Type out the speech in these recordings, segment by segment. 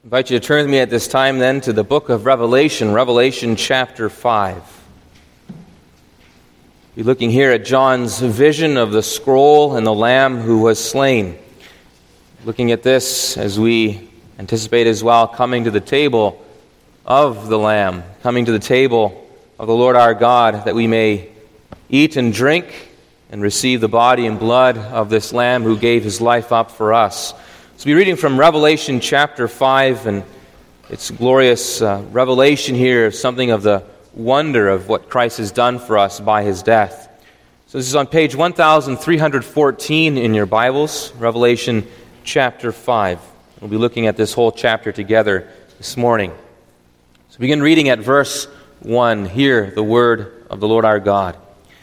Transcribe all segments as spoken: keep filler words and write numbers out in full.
I invite you to turn with me at this time then to the book of Revelation, Revelation chapter five. We're looking here at John's vision of the scroll and the Lamb who was slain. Looking at this as we anticipate as well coming to the table of the Lamb, coming to the table of the Lord our God, that we may eat and drink and receive the body and blood of this Lamb who gave his life up for us. So we're reading from Revelation chapter five, and it's glorious uh, revelation here of something of the wonder of what Christ has done for us by his death. So this is on page one thousand three hundred fourteen in your Bibles, Revelation chapter five. We'll be looking at this whole chapter together this morning. So begin reading at verse one. Hear the word of the Lord our God.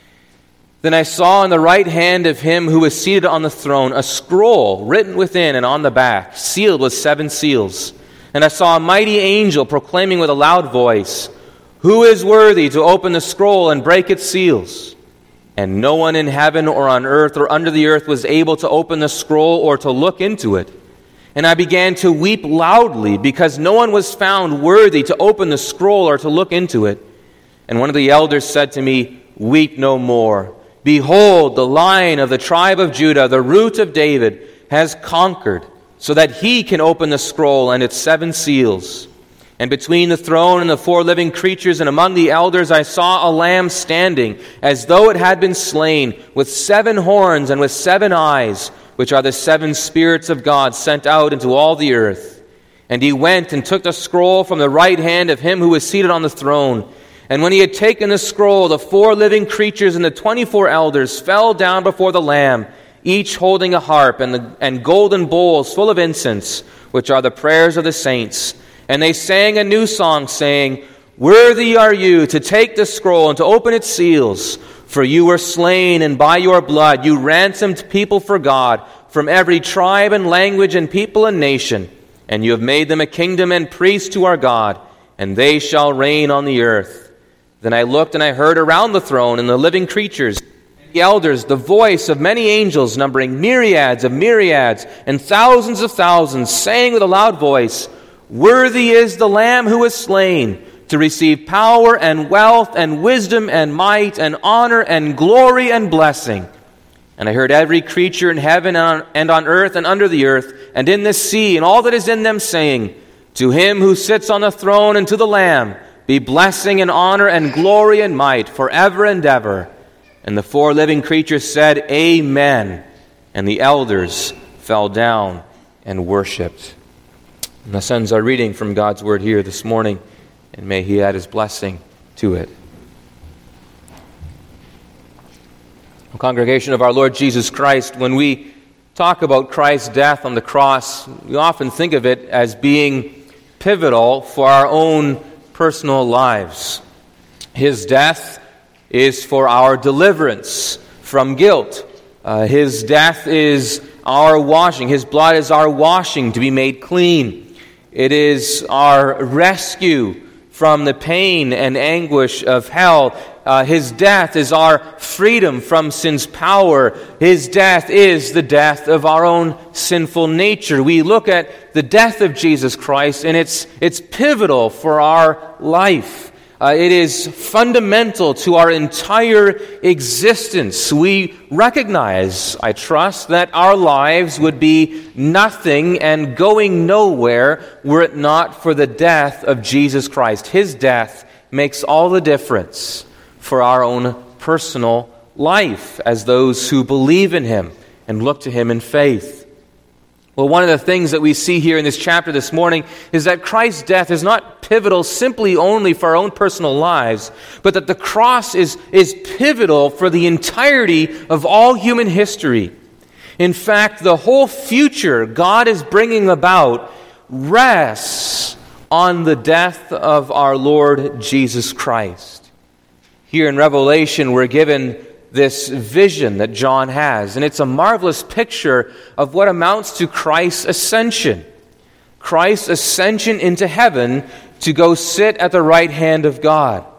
Then I saw in the right hand of him who was seated on the throne a scroll written within and on the back, sealed with seven seals. And I saw a mighty angel proclaiming with a loud voice, "Who is worthy to open the scroll and break its seals?" And no one in heaven or on earth or under the earth was able to open the scroll or to look into it. And I began to weep loudly because no one was found worthy to open the scroll or to look into it. And one of the elders said to me, "Weep no more. Behold, the Lion of the tribe of Judah, the Root of David, has conquered, so that he can open the scroll and its seven seals." And between the throne and the four living creatures and among the elders I saw a lamb standing, as though it had been slain, with seven horns and with seven eyes, which are the seven spirits of God sent out into all the earth. And he went and took the scroll from the right hand of him who was seated on the throne. And when he had taken the scroll, the four living creatures and the twenty-four elders fell down before the Lamb, each holding a harp and, the, and golden bowls full of incense, which are the prayers of the saints. And they sang a new song, saying, "Worthy are you to take the scroll and to open its seals. For you were slain, and by your blood you ransomed people for God from every tribe and language and people and nation. And you have made them a kingdom and priests to our God, and they shall reign on the earth." Then I looked and I heard around the throne and the living creatures, and the elders, the voice of many angels, numbering myriads of myriads and thousands of thousands, saying with a loud voice, "Worthy is the Lamb who was slain to receive power and wealth and wisdom and might and honor and glory and blessing." And I heard every creature in heaven and on, and on earth and under the earth and in the sea and all that is in them saying, "To him who sits on the throne and to the Lamb be blessing and honor and glory and might forever and ever." And the four living creatures said, "Amen." And the elders fell down and worshipped. And thus ends our reading from God's word here this morning, and may he add his blessing to it. O congregation of our Lord Jesus Christ, when we talk about Christ's death on the cross, we often think of it as being pivotal for our own personal lives. His death is for our deliverance from guilt. Uh, his death is our washing. His blood is our washing to be made clean. It is our rescue from the pain and anguish of hell. Uh, his death is our freedom from sin's power. His death is the death of our own sinful nature. We look at the death of Jesus Christ, and it's it's pivotal for our life. Uh, it is fundamental to our entire existence. We recognize, I trust, that our lives would be nothing and going nowhere were it not for the death of Jesus Christ. His death makes all the difference for our own personal life as those who believe in him and look to him in faith. Well, one of the things that we see here in this chapter this morning is that Christ's death is not pivotal simply only for our own personal lives, but that the cross is, is pivotal for the entirety of all human history. In fact, the whole future God is bringing about rests on the death of our Lord Jesus Christ. Here in Revelation, we're given this vision that John has, and it's a marvelous picture of what amounts to Christ's ascension. Christ's ascension into heaven to go sit at the right hand of God.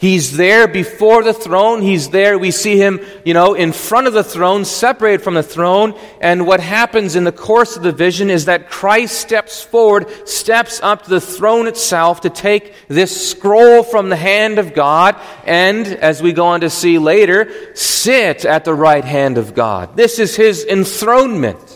He's there before the throne. He's there. We see him, you know, in front of the throne, separated from the throne. And what happens in the course of the vision is that Christ steps forward, steps up to the throne itself to take this scroll from the hand of God and, as we go on to see later, sit at the right hand of God. This is his enthronement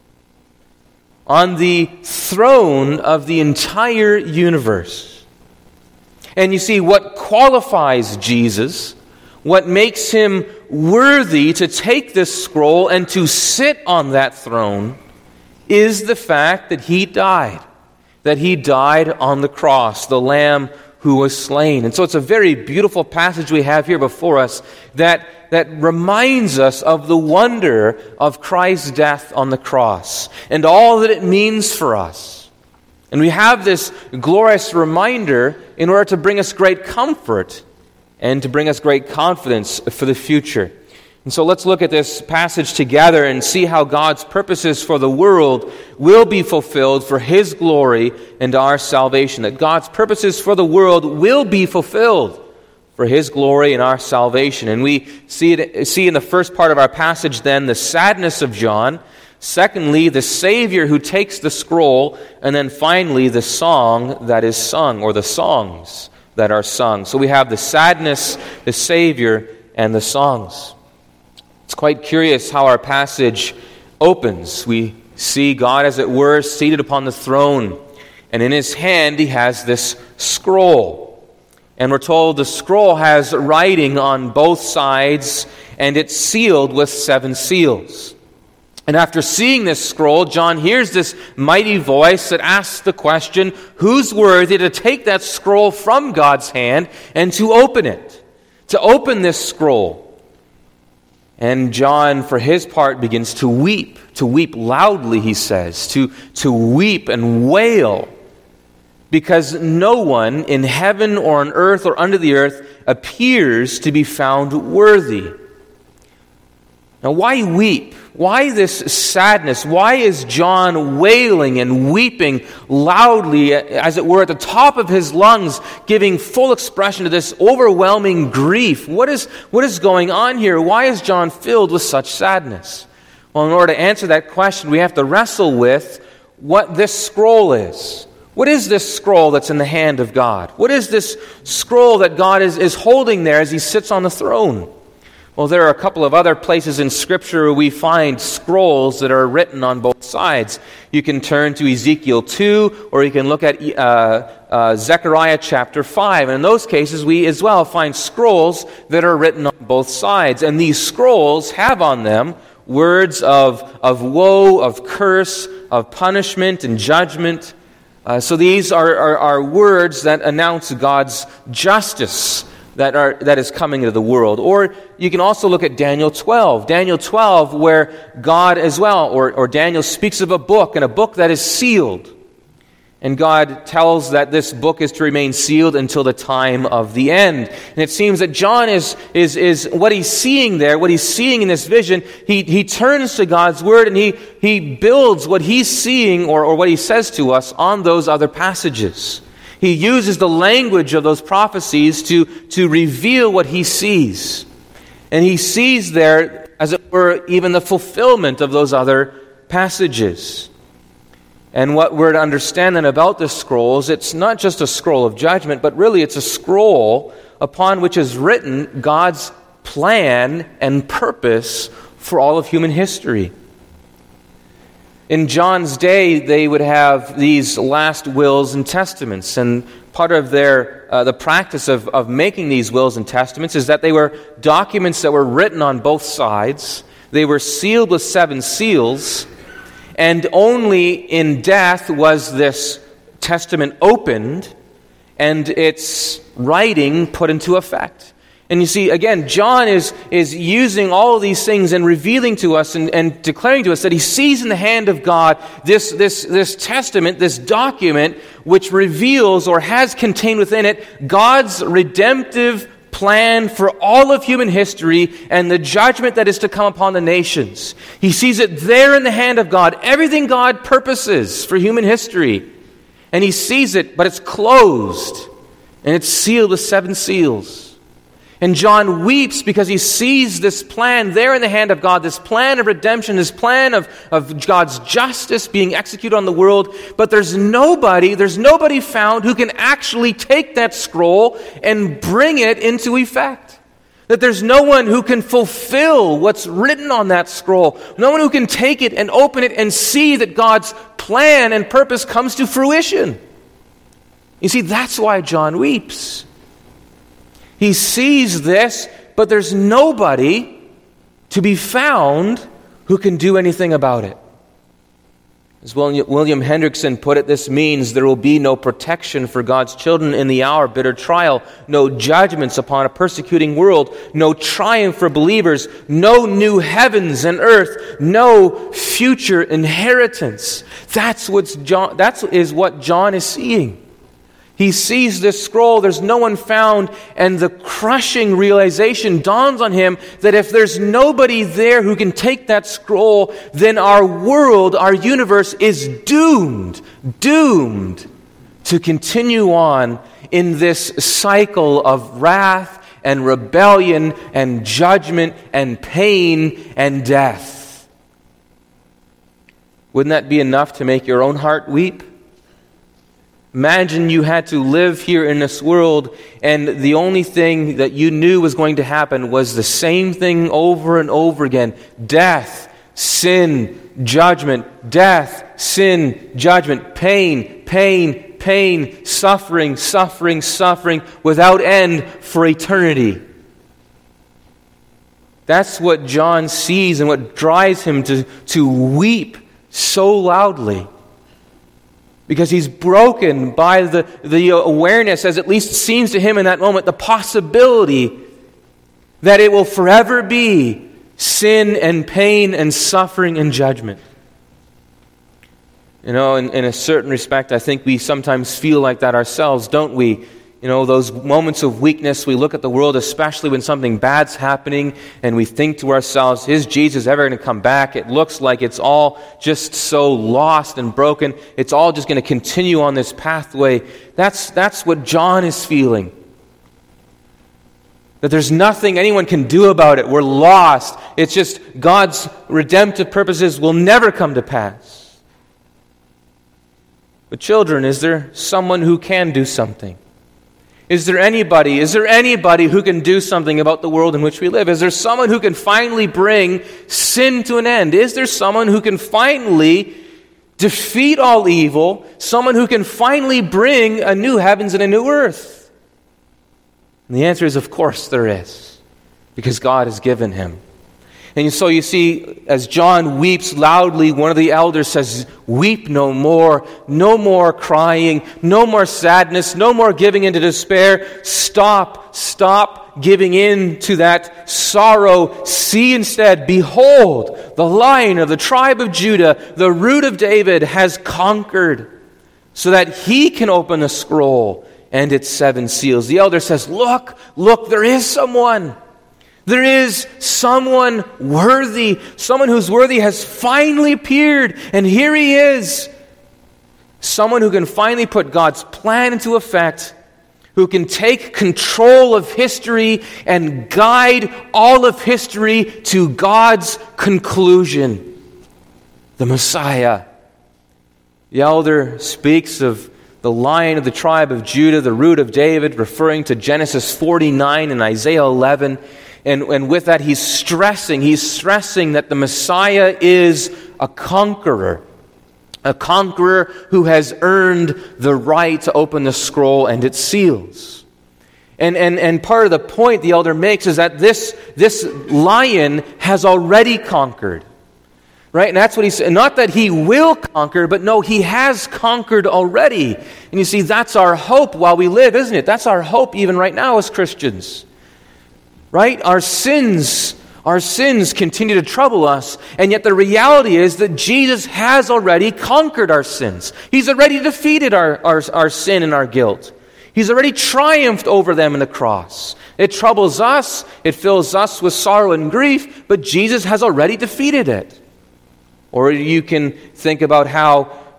on the throne of the entire universe. And you see, what qualifies Jesus, what makes him worthy to take this scroll and to sit on that throne, is the fact that he died. That he died on the cross, the Lamb who was slain. And so it's a very beautiful passage we have here before us that, that reminds us of the wonder of Christ's death on the cross and all that it means for us. And we have this glorious reminder in order to bring us great comfort and to bring us great confidence for the future. And so let's look at this passage together and see how God's purposes for the world will be fulfilled for his glory and our salvation. That God's purposes for the world will be fulfilled for his glory and our salvation. And we see it, see in the first part of our passage then the sadness of John. Secondly, the Savior who takes the scroll, and then finally, the song that is sung, or the songs that are sung. So we have the sadness, the Savior, and the songs. It's quite curious how our passage opens. We see God, as it were, seated upon the throne, and in his hand he has this scroll. And we're told the scroll has writing on both sides, and it's sealed with seven seals. And after seeing this scroll, John hears this mighty voice that asks the question, who's worthy to take that scroll from God's hand and to open it? To open this scroll. And John, for his part, begins to weep. To weep loudly, he says. To, to weep and wail. Because no one in heaven or on earth or under the earth appears to be found worthy. Now, why weep? Why this sadness? Why is John wailing and weeping loudly, as it were, at the top of his lungs, giving full expression to this overwhelming grief? What is, what is going on here? Why is John filled with such sadness? Well, in order to answer that question, we have to wrestle with what this scroll is. What is this scroll that's in the hand of God? What is this scroll that God is, is holding there as he sits on the throne? Well, there are a couple of other places in Scripture where we find scrolls that are written on both sides. You can turn to Ezekiel two, or you can look at uh, uh, Zechariah chapter five. And in those cases, we as well find scrolls that are written on both sides. And these scrolls have on them words of, of woe, of curse, of punishment and judgment. Uh, so these are, are, are words that announce God's justice that are that is coming into the world. Or you can also look at Daniel twelve. Daniel twelve, where God as well, or, or Daniel speaks of a book, and a book that is sealed. And God tells that this book is to remain sealed until the time of the end. And it seems that John is, is, is what he's seeing there, what he's seeing in this vision, he, he turns to God's word and he, he builds what he's seeing, or, or what he says to us, on those other passages. He uses the language of those prophecies to, to reveal what he sees. And he sees there, as it were, even the fulfillment of those other passages. And what we're to understand then about the scrolls, it's not just a scroll of judgment, but really it's a scroll upon which is written God's plan and purpose for all of human history. In John's day, they would have these last wills and testaments, and part of their uh, the practice of, of making these wills and testaments is that they were documents that were written on both sides. They were sealed with seven seals, and only in death was this testament opened and its writing put into effect. And you see, again, John is, is using all of these things and revealing to us and, and declaring to us that he sees in the hand of God this, this, this testament, this document, which reveals or has contained within it God's redemptive plan for all of human history and the judgment that is to come upon the nations. He sees it there in the hand of God, everything God purposes for human history. And he sees it, but it's closed, and it's sealed with seven seals. And John weeps because he sees this plan there in the hand of God, this plan of redemption, this plan of, of God's justice being executed on the world. But there's nobody, there's nobody found who can actually take that scroll and bring it into effect. That there's no one who can fulfill what's written on that scroll. No one who can take it and open it and see that God's plan and purpose comes to fruition. You see, that's why John weeps. He sees this, but there's nobody to be found who can do anything about it. As William Hendrickson put it, this means there will be no protection for God's children in the hour of bitter trial, no judgments upon a persecuting world, no triumph for believers, no new heavens and earth, no future inheritance. That's what's John, that is what John is seeing. He sees this scroll, there's no one found, and the crushing realization dawns on him that if there's nobody there who can take that scroll, then our world, our universe is doomed, doomed to continue on in this cycle of wrath and rebellion and judgment and pain and death. Wouldn't that be enough to make your own heart weep? Imagine you had to live here in this world and the only thing that you knew was going to happen was the same thing over and over again. Death, sin, judgment, death, sin, judgment, pain, pain, pain, suffering, suffering, suffering without end for eternity. That's what John sees and what drives him to, to weep so loudly. Because he's broken by the, the awareness, as at least seems to him in that moment, the possibility that it will forever be sin and pain and suffering and judgment. You know, in, in a certain respect, I think we sometimes feel like that ourselves, don't we? You know, those moments of weakness, we look at the world, especially when something bad's happening, and we think to ourselves, is Jesus ever going to come back? It looks like it's all just so lost and broken. It's all just going to continue on this pathway. That's, that's what John is feeling. That there's nothing anyone can do about it. We're lost. It's just God's redemptive purposes will never come to pass. But children, is there someone who can do something? Is there anybody, is there anybody who can do something about the world in which we live? Is there someone who can finally bring sin to an end? Is there someone who can finally defeat all evil? Someone who can finally bring a new heavens and a new earth? And the answer is, of course there is, because God has given him. And so you see, as John weeps loudly, one of the elders says, "Weep no more, no more crying, no more sadness, no more giving into despair. Stop, stop giving in to that sorrow. See instead, behold, the Lion of the tribe of Judah, the Root of David, has conquered, so that he can open the scroll and its seven seals." The elder says, look, look, there is someone. There is someone worthy. Someone who's worthy has finally appeared. And here he is. Someone who can finally put God's plan into effect. Who can take control of history and guide all of history to God's conclusion. The Messiah. The elder speaks of the Lion of the tribe of Judah, the Root of David, referring to Genesis forty-nine and Isaiah eleven. And, and with that, he's stressing, he's stressing that the Messiah is a conqueror. A conqueror who has earned the right to open the scroll and its seals. And, and, and part of the point the elder makes is that this, this lion has already conquered. Right? And that's what he said. Not that he will conquer, but no, he has conquered already. And you see, that's our hope while we live, isn't it? That's our hope even right now as Christians. Right? Our sins, our sins continue to trouble us, and yet the reality is that Jesus has already conquered our sins. He's already defeated our, our, our sin and our guilt. He's already triumphed over them in the cross. It troubles us, it fills us with sorrow and grief, but Jesus has already defeated it. Or you can think about how,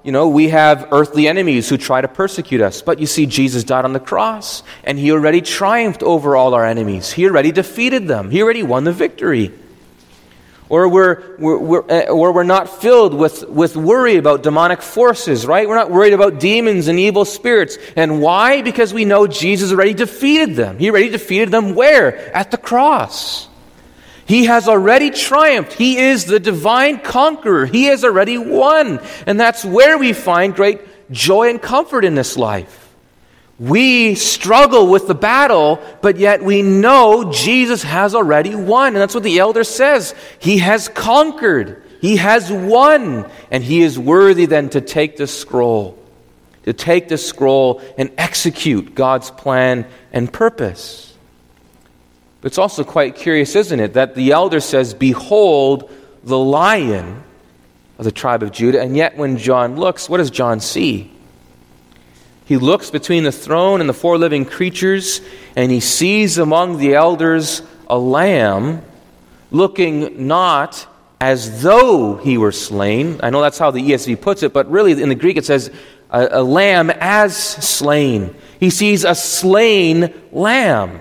you know, we have earthly enemies who try to persecute us. But you see, Jesus died on the cross, and he already triumphed over all our enemies. He already defeated them. He already won the victory. Or we're, we're, we're, uh, or we're not filled with, with worry about demonic forces, right? We're not worried about demons and evil spirits. And why? Because we know Jesus already defeated them. He already defeated them where? At the cross. He has already triumphed. He is the divine conqueror. He has already won. And that's where we find great joy and comfort in this life. We struggle with the battle, but yet we know Jesus has already won. And that's what the elder says. He has conquered. He has won. And he is worthy then to take the scroll. To take the scroll and execute God's plan and purpose. But it's also quite curious, isn't it, that the elder says, "Behold the Lion of the tribe of Judah." And yet when John looks, what does John see? He looks between the throne and the four living creatures, and he sees among the elders a lamb looking not as though he were slain. I know that's how the E S V puts it, but really in the Greek it says a, a lamb as slain. He sees a slain lamb.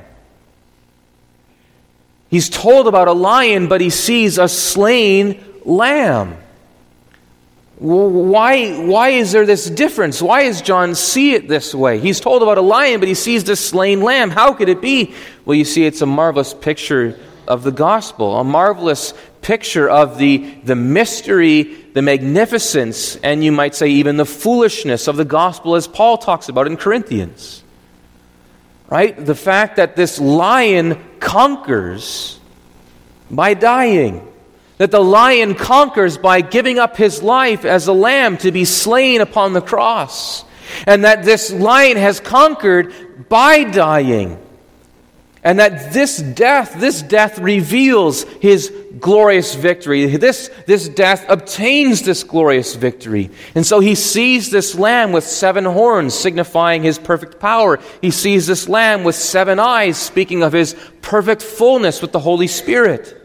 He's told about a lion, but he sees a slain lamb. Why, why is there this difference? Why does John see it this way? He's told about a lion, but he sees this slain lamb. How could it be? Well, you see, it's a marvelous picture of the gospel, a marvelous picture of the, the mystery, the magnificence, and you might say even the foolishness of the gospel as Paul talks about in Corinthians. Right? The fact that this lion conquers by dying. That the lion conquers by giving up his life as a lamb to be slain upon the cross. And that this lion has conquered by dying. And that this death, this death reveals his glorious victory. This, this death obtains this glorious victory. And so he sees this lamb with seven horns, signifying his perfect power. He sees this lamb with seven eyes, speaking of his perfect fullness with the Holy Spirit.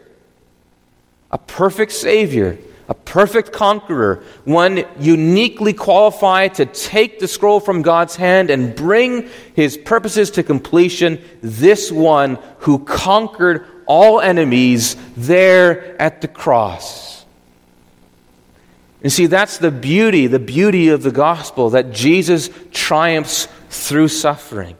A perfect Savior, a perfect conqueror, one uniquely qualified to take the scroll from God's hand and bring his purposes to completion, this one who conquered all enemies there at the cross. And see, that's the beauty, the beauty of the gospel, that Jesus triumphs through suffering.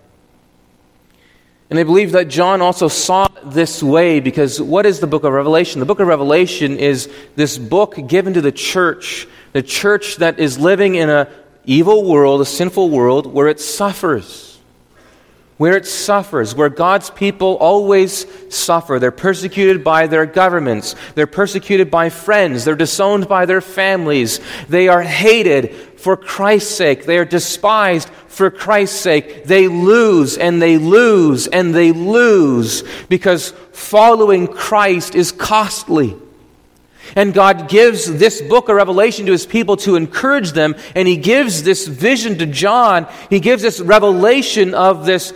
And I believe that John also saw this way because what is the book of Revelation? The book of Revelation is this book given to the church, the church that is living in an evil world, a sinful world, where it suffers. Where it suffers, where God's people always suffer. They're persecuted by their governments. They're persecuted by friends. They're disowned by their families. They are hated for Christ's sake. They are despised for Christ's sake. They lose and they lose and they lose because following Christ is costly. And God gives this book of Revelation to his people to encourage them, and he gives this vision to John. He gives this revelation of this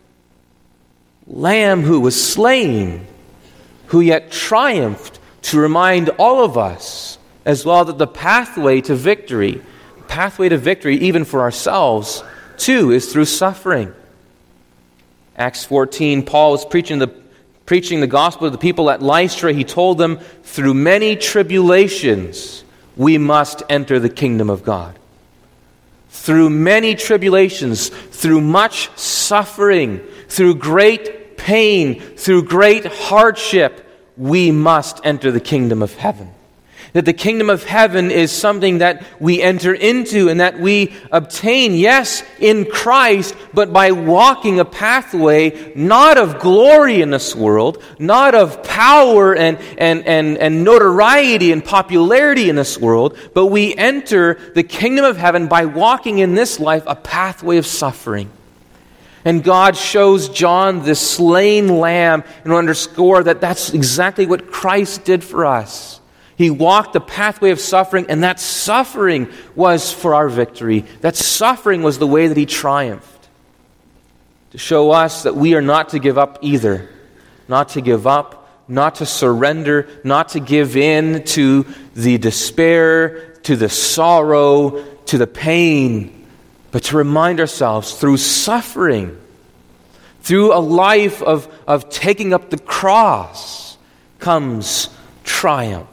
Lamb who was slain, who yet triumphed, to remind all of us as well that the pathway to victory, pathway to victory even for ourselves, too, is through suffering. Acts fourteen, Paul was preaching the Preaching the gospel to the people at Lystra. He told them, through many tribulations, we must enter the kingdom of God. Through many tribulations, through much suffering, through great pain, through great hardship, we must enter the kingdom of heaven. That the kingdom of heaven is something that we enter into and that we obtain, yes, in Christ, but by walking a pathway not of glory in this world, not of power and, and, and, and notoriety and popularity in this world, but we enter the kingdom of heaven by walking in this life a pathway of suffering. And God shows John this slain lamb and underscore that that's exactly what Christ did for us. He walked the pathway of suffering, and that suffering was for our victory. That suffering was the way that he triumphed. To show us that we are not to give up either. Not to give up, not to surrender, not to give in to the despair, to the sorrow, to the pain, but to remind ourselves through suffering, through a life of, of taking up the cross, comes triumph.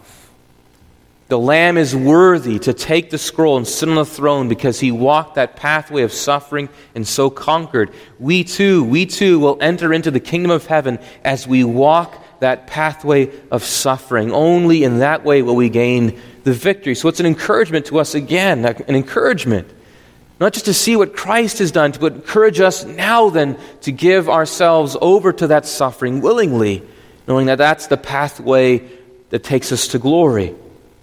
The Lamb is worthy to take the scroll and sit on the throne because he walked that pathway of suffering and so conquered. We too, we too will enter into the kingdom of heaven as we walk that pathway of suffering. Only in that way will we gain the victory. So it's an encouragement to us again, an encouragement. Not just to see what Christ has done, but encourage us now then to give ourselves over to that suffering willingly, knowing that that's the pathway that takes us to glory.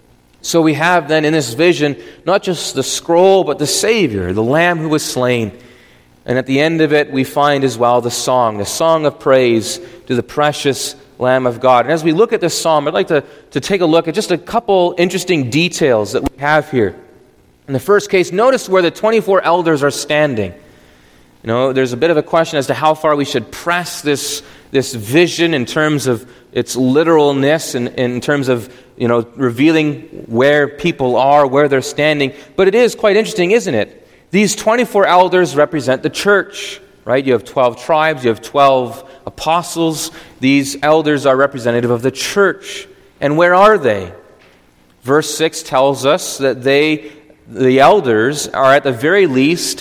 So we have then in this vision, not just the scroll, but the Savior, the Lamb who was slain. And at the end of it, we find as well the song, the song of praise to the precious Lamb of God. And as we look at this psalm, I'd like to, to take a look at just a couple interesting details that we have here. In the first case, notice where the twenty-four elders are standing. You know, there's a bit of a question as to how far we should press this, this vision in terms of its literalness and in terms of, you know, revealing where people are, where they're standing. But it is quite interesting, isn't it? These twenty-four elders represent the church, right? You have twelve tribes, you have twelve apostles. These elders are representative of the church. And where are they? Verse six tells us that they, the elders, are at the very least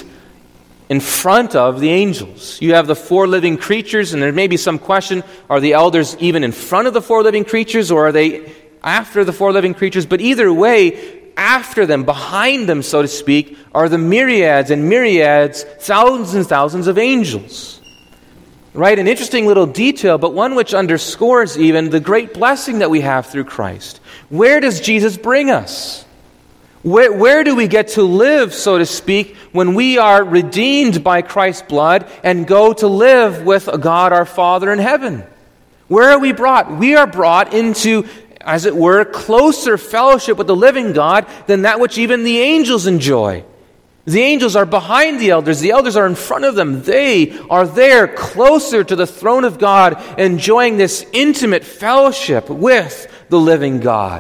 in front of the angels. You have the four living creatures, and there may be some question, are the elders even in front of the four living creatures, or are they after the four living creatures? But either way, after them, behind them, so to speak, are the myriads and myriads, thousands and thousands of angels. Right? An interesting little detail, but one which underscores even the great blessing that we have through Christ. Where does Jesus bring us? Where, where do we get to live, so to speak, when we are redeemed by Christ's blood and go to live with God our Father in heaven? Where are we brought? We are brought into, as it were, closer fellowship with the living God than that which even the angels enjoy. The angels are behind the elders. The elders are in front of them. They are there closer to the throne of God, enjoying this intimate fellowship with the living God.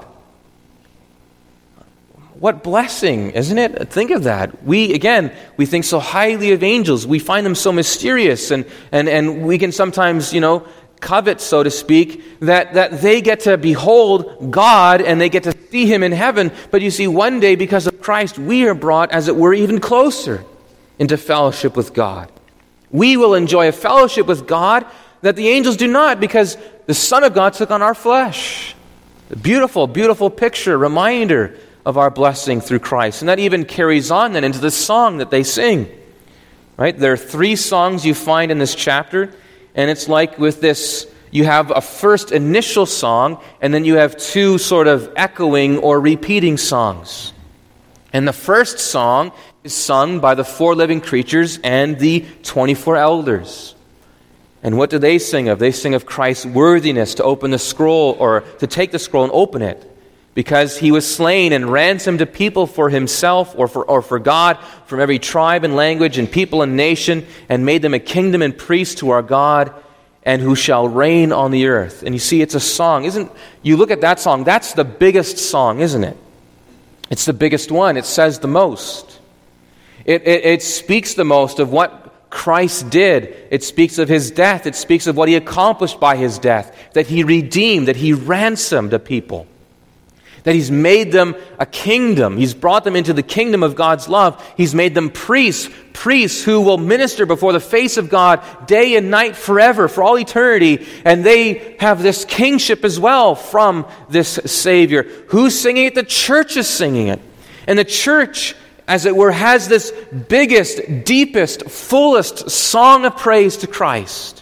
What blessing, isn't it? Think of that. We, again, we think so highly of angels. We find them so mysterious, and, and, and we can sometimes, you know, covet, so to speak, that, that they get to behold God and they get to see Him in heaven. But you see, one day, because of Christ, we are brought, as it were, even closer into fellowship with God. We will enjoy a fellowship with God that the angels do not, because the Son of God took on our flesh. A beautiful, beautiful picture, reminder of our blessing through Christ. And that even carries on then into the song that they sing. Right? There are three songs you find in this chapter, and it's like with this, you have a first initial song, and then you have two sort of echoing or repeating songs. And the first song is sung by the four living creatures and the twenty-four elders. And what do they sing of? They sing of Christ's worthiness to open the scroll, or to take the scroll and open it, because He was slain and ransomed a people for Himself, or for or for God, from every tribe and language and people and nation, and made them a kingdom and priests to our God, and who shall reign on the earth. And you see, it's a song. Isn't you look at that song, that's the biggest song, isn't it? It's the biggest one. It says the most. It, it, it speaks the most of what Christ did. It speaks of His death. It speaks of what He accomplished by His death, that He redeemed, that He ransomed a people, that He's made them a kingdom. He's brought them into the kingdom of God's love. He's made them priests, priests who will minister before the face of God day and night forever, for all eternity. And they have this kingship as well from this Savior. Who's singing it? The church is singing it. And the church, as it were, has this biggest, deepest, fullest song of praise to Christ.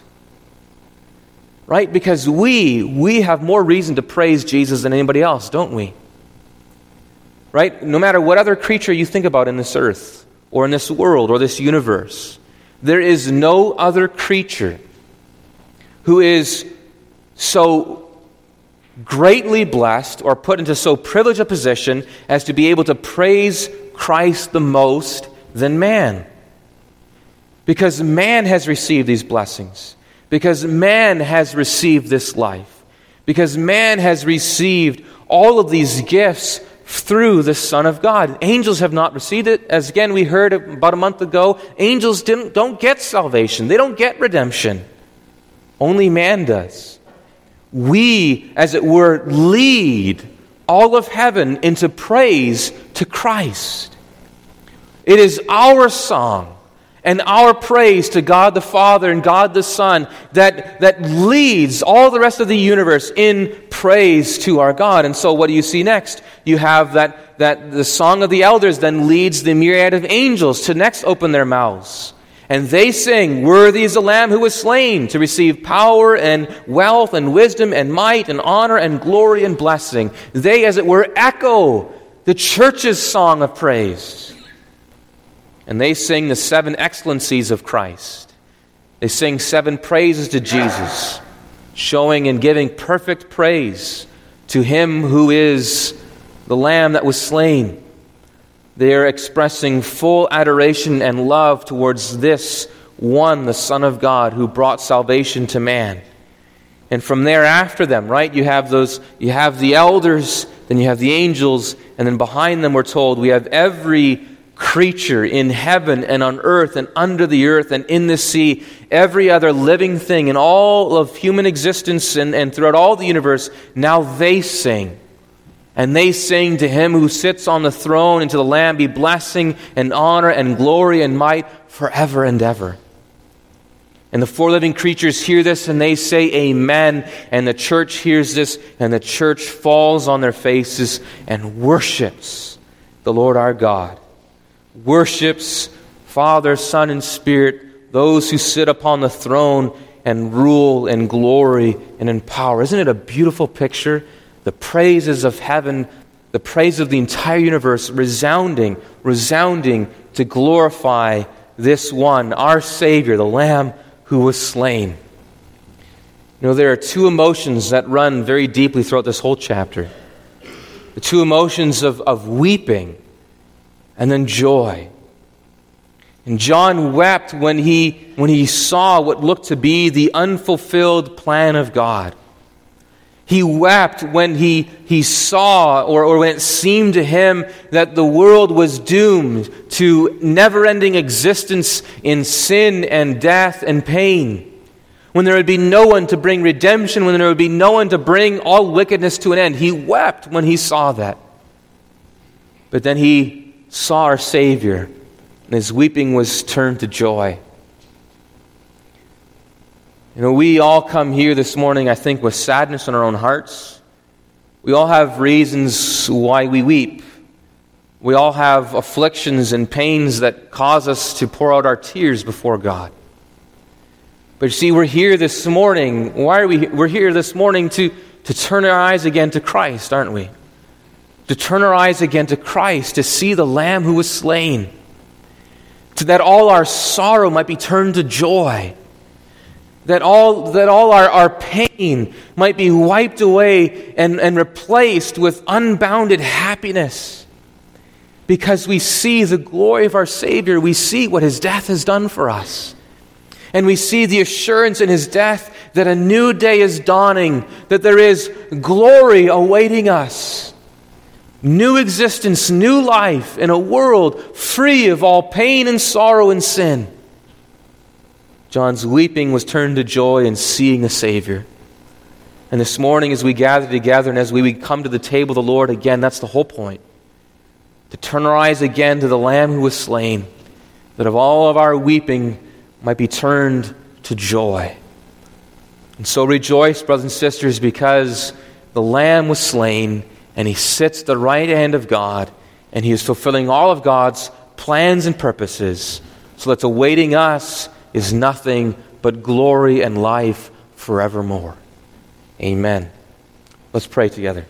Right? Because we, we have more reason to praise Jesus than anybody else, don't we? Right? No matter what other creature you think about in this earth, or in this world, or this universe, there is no other creature who is so greatly blessed or put into so privileged a position as to be able to praise Christ the most than man. Because man has received these blessings. Because man has received this life. because man has received all of these gifts through the Son of God. Angels have not received it. As again we heard about a month ago, angels didn't, don't get salvation. They don't get redemption. Only man does. We, as it were, lead all of heaven into praise to Christ. It is our song and our praise to God the Father and God the Son that, that leads all the rest of the universe in praise to our God. And so what do you see next? You have that, that the song of the elders then leads the myriad of angels to next open their mouths. And they sing, "Worthy is the Lamb who was slain to receive power and wealth and wisdom and might and honor and glory and blessing." They, as it were, echo the church's song of praise. And they sing the seven excellencies of Christ. They sing seven praises to Jesus, showing and giving perfect praise to Him who is the Lamb that was slain. They are expressing full adoration and love towards this one, the Son of God, who brought salvation to man. And from there after them, right, you have those, you have the elders, then you have the angels, and then behind them we're told we have every creature in heaven and on earth and under the earth and in the sea, every other living thing in all of human existence and, and throughout all the universe. Now they sing. And they sing to Him who sits on the throne and to the Lamb be blessing and honor and glory and might forever and ever. And the four living creatures hear this and they say amen. And the church hears this and the church falls on their faces and worships the Lord our God. Worships Father, Son, and Spirit, those who sit upon the throne and rule in glory and in power. Isn't it a beautiful picture? The praises of heaven, the praise of the entire universe, resounding, resounding to glorify this one, our Savior, the Lamb who was slain. You know, there are two emotions that run very deeply throughout this whole chapter. The two emotions of, of weeping and then joy. And John wept when he, when he saw what looked to be the unfulfilled plan of God. He wept when he, he saw, or, or when it seemed to him that the world was doomed to never-ending existence in sin and death and pain. When there would be no one to bring redemption, when there would be no one to bring all wickedness to an end. He wept when he saw that. But then he saw our Savior, and his weeping was turned to joy. You know, we all come here this morning, I think, with sadness in our own hearts. We all have reasons why we weep. We all have afflictions and pains that cause us to pour out our tears before God. But you see, we're here this morning. Why are we? We're here this morning to, to turn our eyes again to Christ, aren't we? To turn our eyes again to Christ, to see the Lamb who was slain. So that all our sorrow might be turned to joy. That all that all our, our pain might be wiped away and, and replaced with unbounded happiness. Because we see the glory of our Savior. We see what His death has done for us. And we see the assurance in His death that a new day is dawning. That there is glory awaiting us. New existence, new life in a world free of all pain and sorrow and sin. John's weeping was turned to joy in seeing a Savior. And this morning as we gather together and as we come to the table of the Lord again, that's the whole point. To turn our eyes again to the Lamb who was slain, that of all of our weeping might be turned to joy. And so rejoice, brothers and sisters, because the Lamb was slain and He sits at the right hand of God and He is fulfilling all of God's plans and purposes. So that's awaiting us is nothing but glory and life forevermore. Amen. Let's pray together.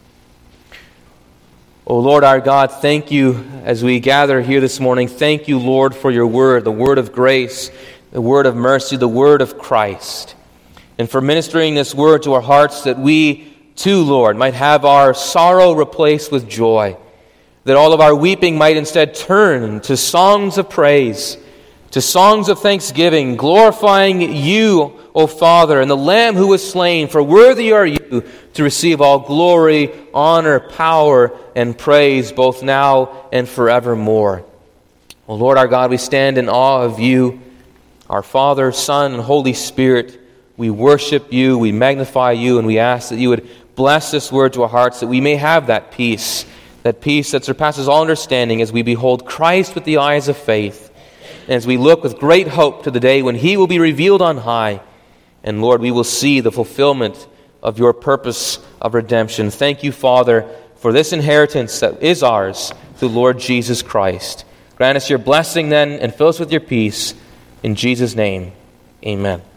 O Lord our God, thank You as we gather here this morning. Thank You, Lord, for Your word, the word of grace, the word of mercy, the word of Christ. And for ministering this word to our hearts that we too, Lord, might have our sorrow replaced with joy. That all of our weeping might instead turn to songs of praise, to songs of thanksgiving, glorifying You, O Father, and the Lamb who was slain, for worthy are you to receive all glory, honor, power, and praise, both now and forevermore. O Lord our God, we stand in awe of you, our Father, Son, and Holy Spirit. We worship you, we magnify you, and we ask that you would bless this word to our hearts, that we may have that peace, that peace that surpasses all understanding as we behold Christ with the eyes of faith, and as we look with great hope to the day when he will be revealed on high. And Lord, we will see the fulfillment of your purpose of redemption. Thank you, Father, for this inheritance that is ours through Lord Jesus Christ. Grant us your blessing then, and fill us with your peace. In Jesus' name, amen.